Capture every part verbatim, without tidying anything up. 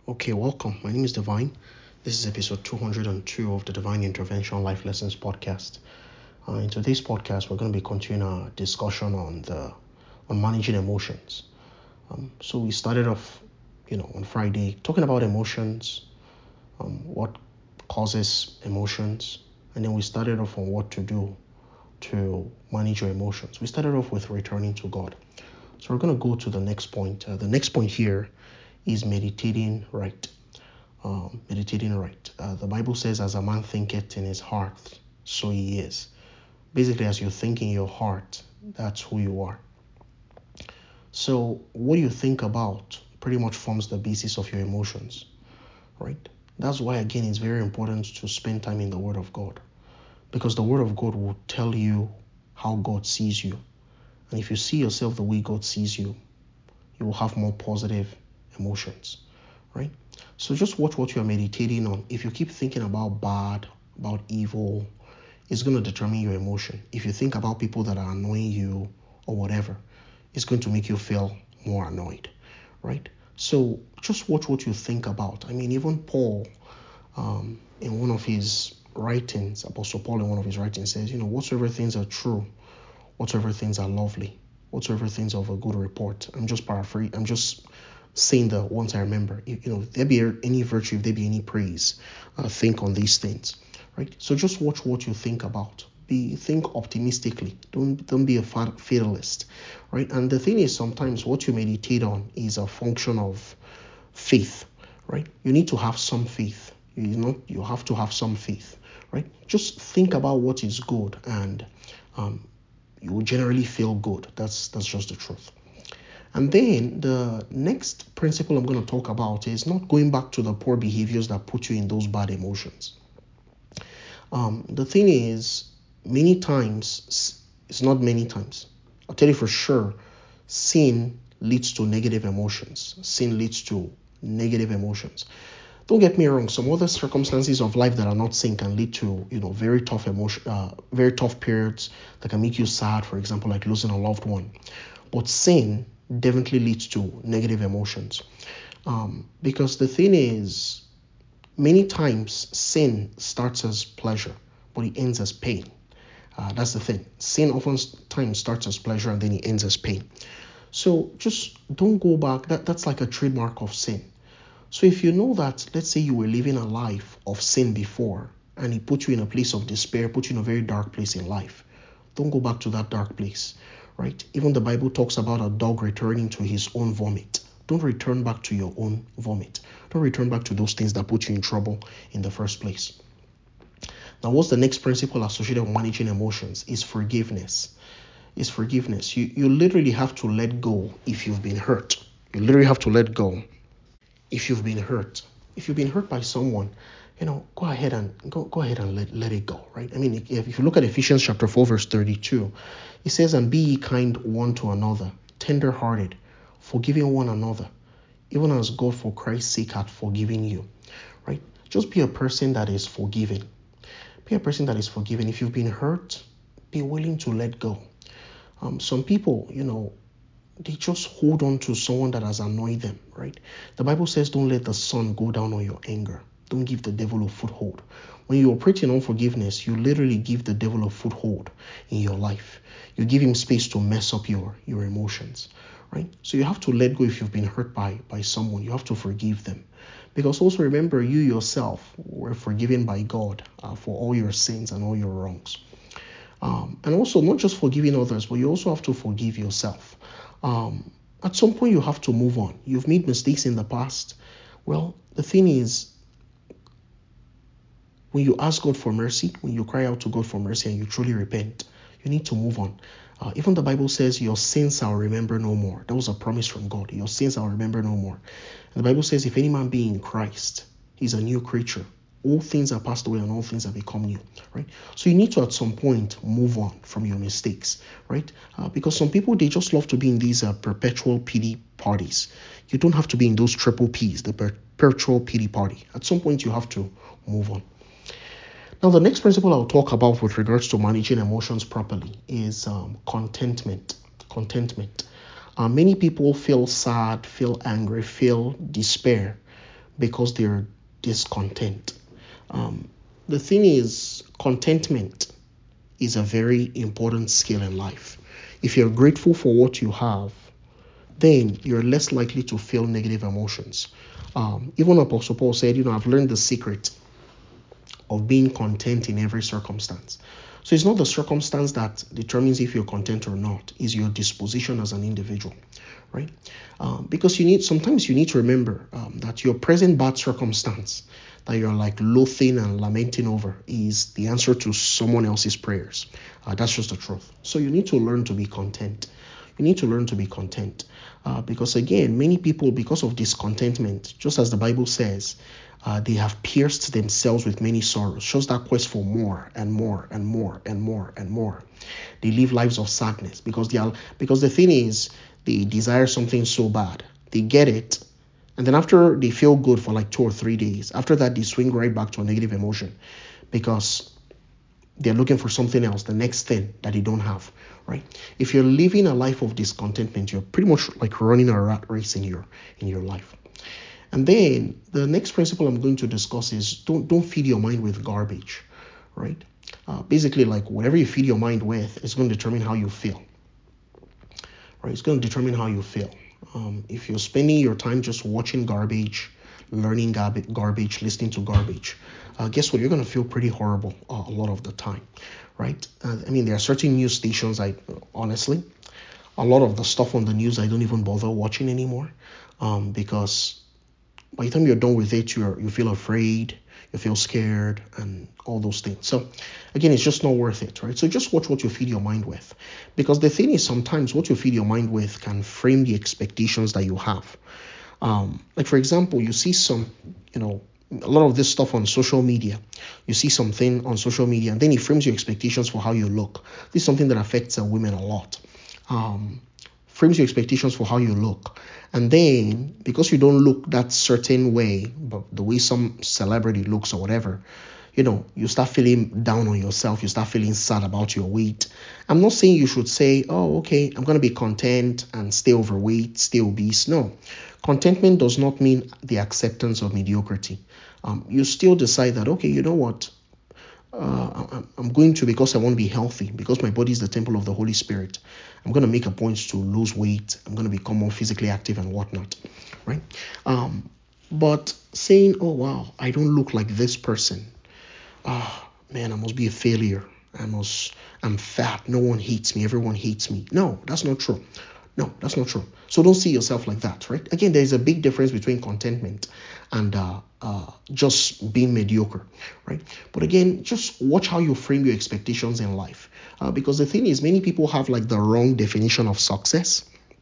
Okay, welcome. My name is Divine. This is episode two hundred two of the Divine Intervention Life Lessons podcast. Uh, in today's podcast, we're going to be continuing our discussion on the on managing emotions. Um, so we started off, you know, on Friday talking about emotions, um, what causes emotions, and then we started off on what to do to manage your emotions. We started off with returning to God. So we're going to go to the next point. Uh, the next point here is meditating right. Um, meditating right. Uh, the Bible says, as a man thinketh in his heart, so he is. Basically, as you think in your heart, that's who you are. So what you think about pretty much forms the basis of your emotions, right? That's why, again, it's very important to spend time in the Word of God, because the Word of God will tell you how God sees you. And if you see yourself the way God sees you, you will have more positive emotions, right? So just watch what you're meditating on. If you keep thinking about bad, about evil, it's going to determine your emotion. If you think about people that are annoying you or whatever, it's going to make you feel more annoyed, right? So just watch what you think about. I mean, even Paul, um, in one of his writings, Apostle Paul in one of his writings says, you know, whatsoever things are true, whatsoever things are lovely, whatsoever things of a good report. I'm just paraphrasing. I'm just saying the ones I remember. You, you know, if there be any virtue, if there be any praise, uh, think on these things, right? So just watch what you think about. Be think optimistically. Don't don't be a fatalist, right? And the thing is, sometimes what you meditate on is a function of faith, right? You need to have some faith. You know, you have to have some faith, right? Just think about what is good, and um, you will generally feel good. That's that's just the truth. And then the next principle I'm going to talk about is not going back to the poor behaviors that put you in those bad emotions. Um, the thing is, many times, it's not many times, I'll tell you for sure, sin leads to negative emotions. Sin leads to negative emotions. Don't get me wrong, some other circumstances of life that are not sin can lead to, you know, very tough emotion, uh, very tough periods that can make you sad, for example, like losing a loved one. But sin definitely leads to negative emotions. Um, because the thing is, many times sin starts as pleasure, but it ends as pain. Uh, that's the thing. Sin oftentimes starts as pleasure and then it ends as pain. So just don't go back. That, that's like a trademark of sin. So if you know that, let's say you were living a life of sin before, and it put you in a place of despair, put you in a very dark place in life, don't go back to that dark place, right? Even the Bible talks about a dog returning to his own vomit. Don't return back to your own vomit. Don't return back to those things that put you in trouble in the first place. Now, what's the next principle associated with managing emotions? Is forgiveness. Is forgiveness. You, you literally have to let go if you've been hurt. You literally have to let go if you've been hurt. If you've been hurt by someone, you know, go ahead and go go ahead and let, let it go, right? I mean, if, if you look at Ephesians chapter four, verse thirty-two, it says, and be ye kind one to another, tender-hearted, forgiving one another, even as God for Christ's sake hath forgiven you, right? Just be a person that is forgiving. Be a person that is forgiving. If you've been hurt, be willing to let go. Um, some people, you know, they just hold on to someone that has annoyed them, right? The Bible says, don't let the sun go down on your anger. Don't give the devil a foothold. When you operate in unforgiveness, you literally give the devil a foothold in your life. You give him space to mess up your, your emotions, right? So you have to let go if you've been hurt by, by someone. You have to forgive them. Because also remember, you yourself were forgiven by God uh, for all your sins and all your wrongs. Um, and also not just forgiving others, but you also have to forgive yourself. Um, at some point, you have to move on. You've made mistakes in the past. Well, the thing is, when you ask God for mercy, when you cry out to God for mercy and you truly repent, you need to move on. Uh, even the Bible says, your sins I'll remember no more. That was a promise from God. Your sins I'll remember no more. And the Bible says, if any man be in Christ, he's a new creature. All things are passed away and all things have become new, right? So you need to, at some point, move on from your mistakes, right? Uh, because some people, they just love to be in these uh, perpetual pity parties. You don't have to be in those triple P's, the perpetual pity party. At some point, you have to move on. Now, the next principle I'll talk about with regards to managing emotions properly is um, contentment. Contentment. Uh, many people feel sad, feel angry, feel despair. because they're discontent. Um, the thing is, contentment is a very important skill in life. If you're grateful for what you have, then you're less likely to feel negative emotions. Um, even Apostle Paul said, you know, I've learned the secret of being content in every circumstance. So it's not the circumstance that determines if you're content or not, it's your disposition as an individual, right? Um, because you need, sometimes you need to remember um, that your present bad circumstance that you're like loathing and lamenting over is the answer to someone else's prayers. Uh, that's just the truth. So you need to learn to be content. You need to learn to be content. Uh, because again, many people, because of discontentment, just as the Bible says, uh, they have pierced themselves with many sorrows. Shows that quest for more and more and more and more and more. They live lives of sadness because they are, because the thing is, they desire something so bad. They get it, and then after they feel good for like two or three days, after that they swing right back to a negative emotion because they're looking for something else, the next thing that they don't have, right? If you're living a life of discontentment, you're pretty much like running a rat race in your in your life. And then the next principle I'm going to discuss is don't don't feed your mind with garbage, right? Uh, basically, like whatever you feed your mind with is going to determine how you feel, right? It's going to determine how you feel. Um, if you're spending your time just watching garbage, learning garbage, garbage listening to garbage, uh, guess what? You're going to feel pretty horrible uh, a lot of the time, right? Uh, I mean, there are certain news stations, I honestly, a lot of the stuff on the news I don't even bother watching anymore um, because by the time you're done with it, you you feel afraid, you feel scared, and all those things. So again, it's just not worth it, right? So just watch what you feed your mind with, because the thing is, sometimes what you feed your mind with can frame the expectations that you have. Um, like for example, you see some, you know, a lot of this stuff on social media. You see something on social media, and then it frames your expectations for how you look. This is something that affects uh, women a lot. Um, frames your expectations for how you look. And then, because you don't look that certain way, but the way some celebrity looks or whatever, you know, you start feeling down on yourself. You start feeling sad about your weight. I'm not saying you should say, oh, okay, I'm going to be content and stay overweight, stay obese. No, contentment does not mean the acceptance of mediocrity. Um, you still decide that, okay, you know what? Uh, I'm going to, because I want to be healthy, because my body is the temple of the Holy Spirit, I'm going to make a point to lose weight. I'm going to become more physically active and whatnot, right? Um, but saying, oh, wow, I don't look like this person. Ah, oh, man, I must be a failure. I must, I'm fat. No one hates me. Everyone hates me. No, that's not true. No, that's not true. So don't see yourself like that, right? Again, there is a big difference between contentment and uh, uh, just being mediocre, right? But again, just watch how you frame your expectations in life. Uh, because the thing is, many people have like the wrong definition of success.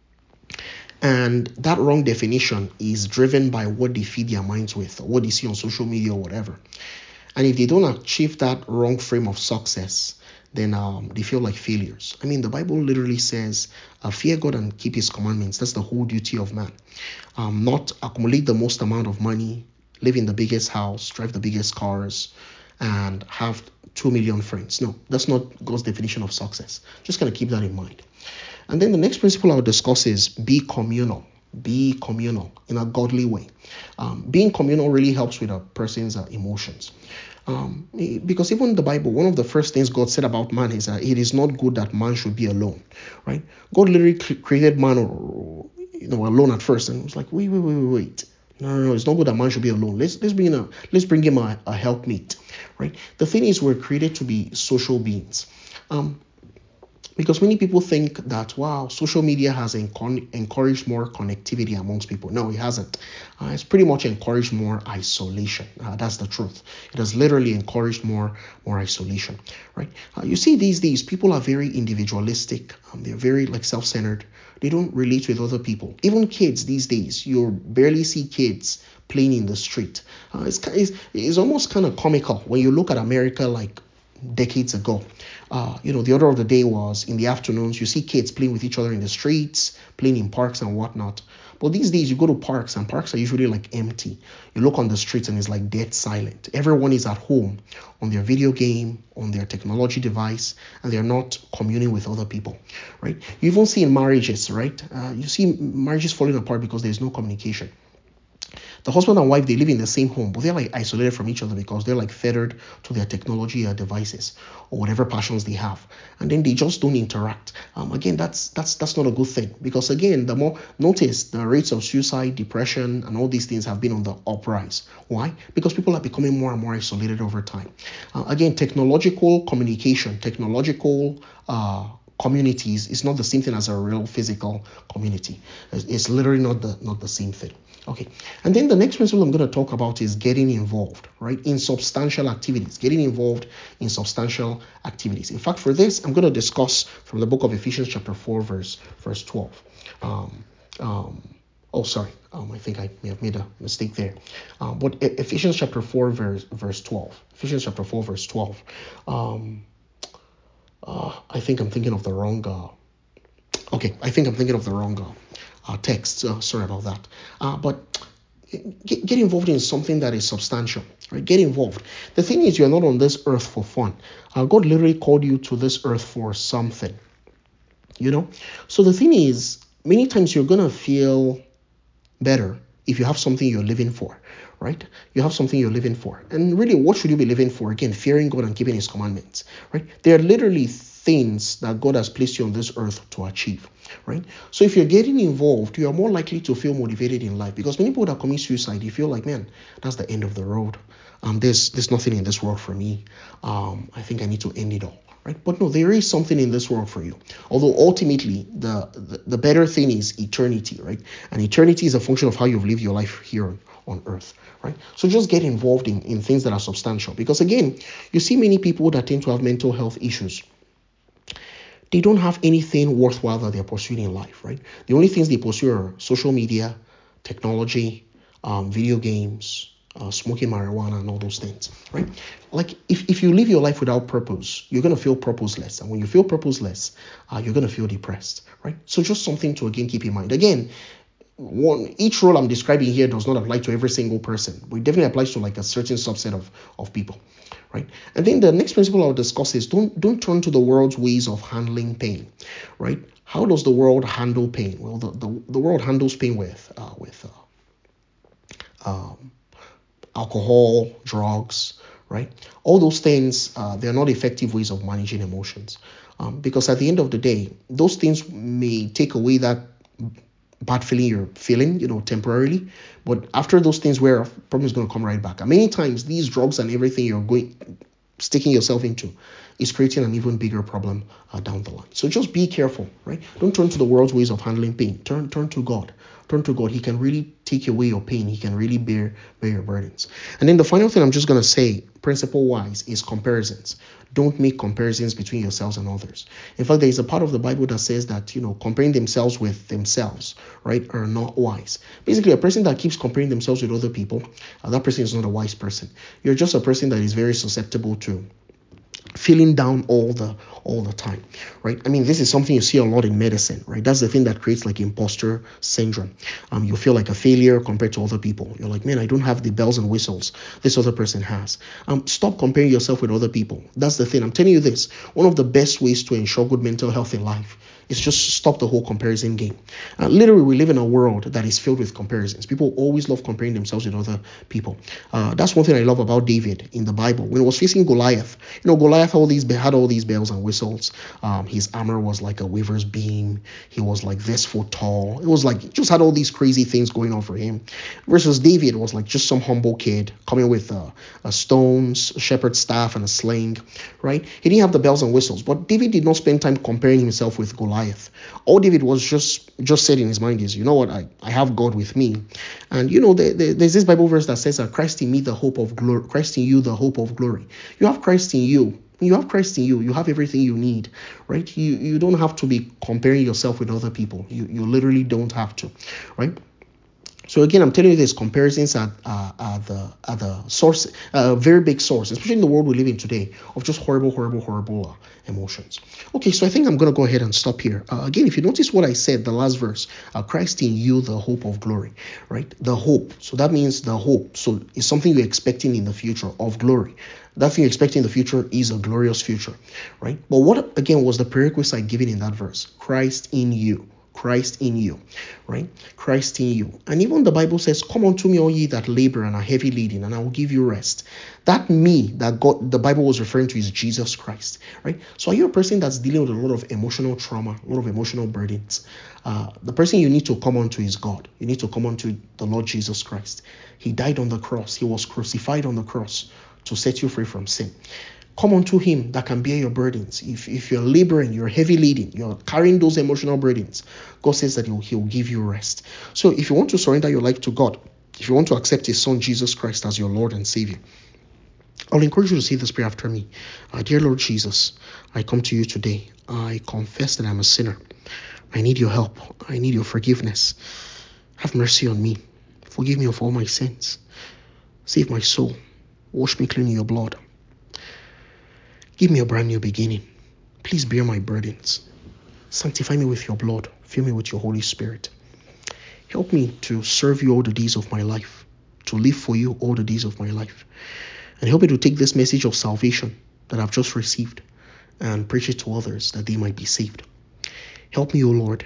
And that wrong definition is driven by what they feed their minds with, or what they see on social media or whatever. And if they don't achieve that wrong frame of success, then um, they feel like failures. I mean, the Bible literally says, uh, fear God and keep his commandments. That's the whole duty of man. Um, not accumulate the most amount of money, live in the biggest house, drive the biggest cars, and have two million friends. No, that's not God's definition of success. Just kind of keep that in mind. And then the next principle I'll discuss is be communal. Be communal in a godly way. Um, being communal really helps with a person's uh, emotions. Um, because even in the Bible, one of the first things God said about man is that it is not good that man should be alone, right? God literally created man, or, you know, alone at first, and it was like, wait, wait, wait, wait, wait. No, no, no, it's not good that man should be alone. Let's let's bring in a let's bring him a, a helpmeet, right? The thing is, we're created to be social beings. Um, Because many people think that, wow, social media has enc- encouraged more connectivity amongst people. No, it hasn't. Uh, it's pretty much encouraged more isolation. Uh, that's the truth. It has literally encouraged more, more isolation, right? Uh, you see, these days, people are very individualistic. Um, they're very like self-centered. They don't relate with other people. Even kids these days, you barely see kids playing in the street. Uh, it's, it's, it's almost kind of comical when you look at America like decades ago. Uh, you know, the order of the day was in the afternoons, you see kids playing with each other in the streets, playing in parks and whatnot. But these days, you go to parks and parks are usually like empty. You look on the streets and it's like dead silent. Everyone is at home on their video game, on their technology device, and they're not communing with other people, right? You even see in marriages, right? Uh, you see marriages falling apart because there's no communication. The husband and wife, they live in the same home, but they're like isolated from each other because they're like fettered to their technology or devices or whatever passions they have, and then they just don't interact. Um, again, that's that's that's not a good thing, because again, the more notice the rates of suicide, depression, and all these things have been on the uprise. Why? Because people are becoming more and more isolated over time. Uh, again, technological communication, technological uh, communities is not the same thing as a real physical community. It's, it's literally not the not the same thing. Okay, and then the next principle I'm going to talk about is getting involved, right, in substantial activities, getting involved in substantial activities. In fact, for this, I'm going to discuss from the book of Ephesians chapter four, verse verse twelve. Um, um, oh, sorry, um, I think I may have made a mistake there. Um, but Ephesians chapter four, verse verse twelve. Ephesians chapter four, verse twelve. Um, uh, I think I'm thinking of the wrong. Uh, okay, I think I'm thinking of the wrong uh, uh, text. Uh, sorry about that. Uh, but get, get involved in something that is substantial. Right? Get involved. The thing is, you're not on this earth for fun. Uh, God literally called you to this earth for something. You know. So the thing is, many times you're gonna feel better if you have something you're living for, right? You have something you're living for. And really, what should you be living for? Again, fearing God and keeping his commandments, right? They are literally things that God has placed you on this earth to achieve, right? So if you're getting involved, you are more likely to feel motivated in life, because many people that commit suicide, you feel like, man, that's the end of the road. Um, there's there's nothing in this world for me. Um, I think I need to end it all. Right? But no, there is something in this world for you. Although ultimately, the, the, the better thing is eternity, right? And eternity is a function of how you've lived your life here on, on earth, right? So just get involved in, in things that are substantial. Because again, you see many people that tend to have mental health issues. They don't have anything worthwhile that they're pursuing in life, right? The only things they pursue are social media, technology, um, video games, Uh, smoking marijuana and all those things, right? Like if, if you live your life without purpose, you're going to feel purposeless. And when you feel purposeless, uh, you're going to feel depressed, right? So just something to, again, keep in mind. Again, one each role I'm describing here does not apply to every single person, but it definitely applies to like a certain subset of, of people, right? And then the next principle I'll discuss is don't, don't turn to the world's ways of handling pain, right? How does the world handle pain? Well, the, the, the world handles pain with, uh, with uh, um, alcohol, drugs, right? All those things, uh, they're not effective ways of managing emotions. Um, because at the end of the day, those things may take away that bad feeling you're feeling, you know, temporarily. But after those things wear off, problem is going to come right back. And many times, these drugs and everything you're going, sticking yourself into is creating an even bigger problem uh, down the line. So just be careful, right? Don't turn to the world's ways of handling pain. Turn, turn to God. Turn to God. He can really take away your pain. He can really bear, bear your burdens. And then the final thing I'm just going to say, principle-wise, is comparisons. Don't make comparisons between yourselves and others. In fact, there is a part of the Bible that says that, you know, comparing themselves with themselves, right, are not wise. Basically, a person that keeps comparing themselves with other people, uh, that person is not a wise person. You're just a person that is very susceptible to feeling down all the all the time, right? I mean, this is something you see a lot in medicine, right? That's the thing that creates like imposter syndrome. Um, you feel like a failure compared to other people. You're like, man, I don't have the bells and whistles this other person has. Um, stop comparing yourself with other people. That's the thing. I'm telling you this. One of the best ways to ensure good mental health in life is just stop the whole comparison game. Uh, literally, we live in a world that is filled with comparisons. People always love comparing themselves with other people. Uh, that's one thing I love about David in the Bible. When he was facing Goliath, you know, Goliath all these had all these bells and whistles. Um, his armor was like a weaver's beam. He was like this foot tall. It was like just had all these crazy things going on for him. Versus David was like just some humble kid coming with uh, a stones, a shepherd's staff, and a sling. Right? He didn't have the bells and whistles. But David did not spend time comparing himself with Goliath. Goliath. All David was just just said in his mind is, you know what, I, I have God with me. And you know, there, there, there's this Bible verse that says that Christ in me, the hope of glory, Christ in you, the hope of glory. You have Christ in you. You have Christ in you. You have everything you need, right? You you don't have to be comparing yourself with other people. You you literally don't have to, right? So again, I'm telling you this, comparisons are, uh, are the are the source, a uh, very big source, especially in the world we live in today, of just horrible, horrible, horrible uh, emotions. Okay, so I think I'm going to go ahead and stop here. Uh, again, if you notice what I said, the last verse, uh, Christ in you, the hope of glory, right? The hope. So that means the hope. So it's something you're expecting in the future of glory. That thing you're expecting in the future is a glorious future, right? But what, again, was the prerequisite given in that verse? Christ in you. Christ in you, right? Christ in you. And even the Bible says, come unto me, all ye that labor and are heavy laden, and I will give you rest. That me that God, the Bible was referring to, is Jesus Christ, right? So are you a person that's dealing with a lot of emotional trauma, a lot of emotional burdens? Uh, the person you need to come unto is God. You need to come unto the Lord Jesus Christ. He died on the cross. He was crucified on the cross to set you free from sin. Come unto him that can bear your burdens. If, if you're laboring, you're heavy laden, you're carrying those emotional burdens, God says that he'll, he'll give you rest. So if you want to surrender your life to God, if you want to accept his son Jesus Christ as your Lord and Savior, I'll encourage you to say this prayer after me. Uh, Dear Lord Jesus, I come to you today. I confess that I'm a sinner. I need your help. I need your forgiveness. Have mercy on me. Forgive me of all my sins. Save my soul. Wash me clean in your blood. Give me a brand new beginning. Please bear my burdens. Sanctify me with your blood. Fill me with your Holy Spirit. Help me to serve you all the days of my life, to live for you all the days of my life. And help me to take this message of salvation that I've just received and preach it to others that they might be saved. Help me, O Lord.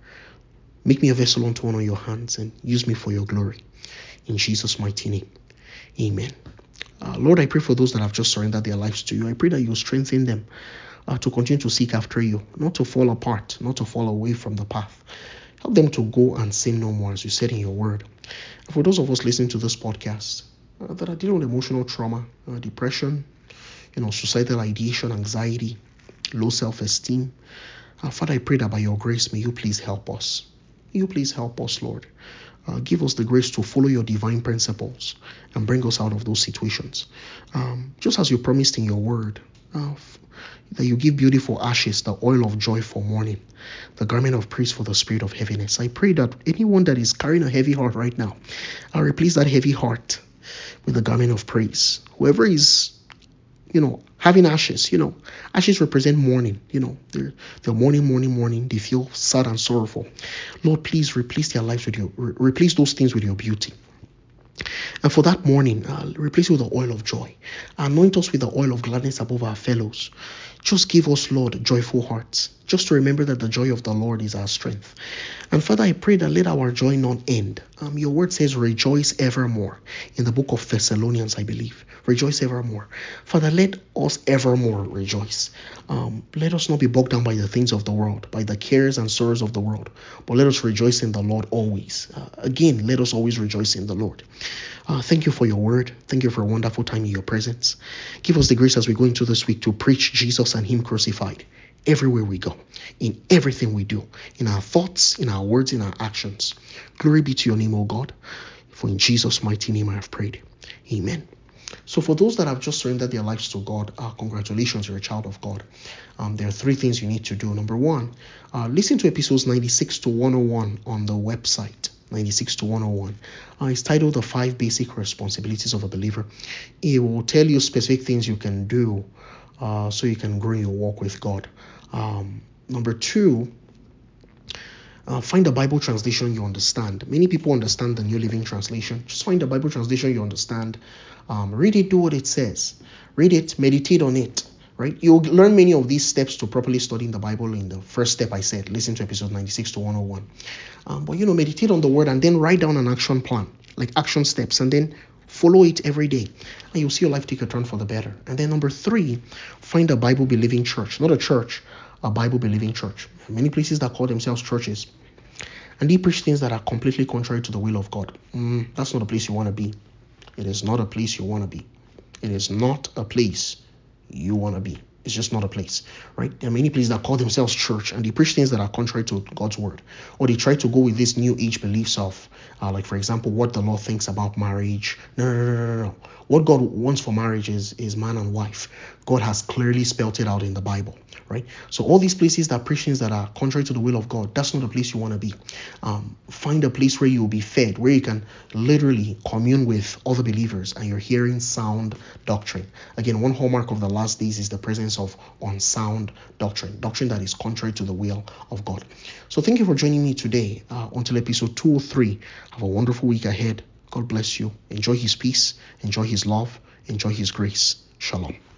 Make me a vessel unto honor your hands and use me for your glory. In Jesus' mighty name, amen. Uh, Lord, I pray for those that have just surrendered their lives to you. I pray that you strengthen them uh, to continue to seek after you, not to fall apart, not to fall away from the path. Help them to go and sin no more, as you said in your word. And for those of us listening to this podcast uh, that are dealing with emotional trauma, uh, depression, you know, suicidal ideation, anxiety, low self-esteem, uh, Father, I pray that by your grace, may you please help us. May you please help us, Lord. Uh, give us the grace to follow your divine principles and bring us out of those situations. Um, just as you promised in your word, uh, f- that you give beauty for ashes, the oil of joy for mourning, the garment of praise for the spirit of heaviness. I pray that anyone that is carrying a heavy heart right now, I'll replace that heavy heart with the garment of praise. Whoever is, you know, having ashes, you know, ashes represent mourning, you know, they're, they're mourning, mourning, mourning. They feel sad and sorrowful. Lord, please replace their lives with your, re- replace those things with your beauty. And for that morning, uh, replace it with the oil of joy. Anoint us with the oil of gladness above our fellows. Just give us, Lord, joyful hearts. Just to remember that the joy of the Lord is our strength. And Father, I pray that let our joy not end. Um, your word says, rejoice evermore. In the book of Thessalonians, I believe. Rejoice evermore. Father, let us evermore rejoice. Um, let us not be bogged down by the things of the world, by the cares and sorrows of the world. But let us rejoice in the Lord always. Uh, again, let us always rejoice in the Lord. Uh, thank you for your word. Thank you for a wonderful time in your presence. Give us the grace as we go into this week to preach Jesus and him crucified everywhere we go, in everything we do, in our thoughts, in our words, in our actions. Glory be to your name, O God. For in Jesus' mighty name I have prayed. Amen. So for those that have just surrendered their lives to God, uh, congratulations, you're a child of God. Um, there are three things you need to do. Number one, uh, listen to episodes ninety-six to one oh one on the website. ninety-six to one oh one. Uh, it's titled The Five Basic Responsibilities of a Believer. It will tell you specific things you can do uh, so you can grow your walk with God. Um, number two, uh, find a Bible translation you understand. Many people understand the New Living Translation. Just find a Bible translation you understand. Um, read it, do what it says. Read it, meditate on it. Right? You'll learn many of these steps to properly studying the Bible in the first step I said. Listen to episode ninety-six to one oh one. Um, but, you know, meditate on the word and then write down an action plan, like action steps, and then follow it every day. And you'll see your life take a turn for the better. And then number three, find a Bible-believing church. Not a church, a Bible-believing church. Many places that call themselves churches. And they preach things that are completely contrary to the will of God. Mm, that's not a place you want to be. It is not a place you want to be. It is not a place you want to be. It's just not a place, right? There are many places that call themselves church and they preach things that are contrary to God's word. Or they try to go with this new age beliefs of, uh, like, for example, what the law thinks about marriage. No, no, no, no, no. What God wants for marriage is, is man and wife. God has clearly spelled it out in the Bible, right? So all these places that preach things that are contrary to the will of God, that's not a place you want to be. Um, find a place where you will be fed, where you can literally commune with other believers and you're hearing sound doctrine. Again, one hallmark of the last days is the presence of unsound doctrine, doctrine that is contrary to the will of God. So thank you for joining me today. Uh, until episode two oh three, have a wonderful week ahead. God bless you. Enjoy his peace, enjoy his love, enjoy his grace. Shalom.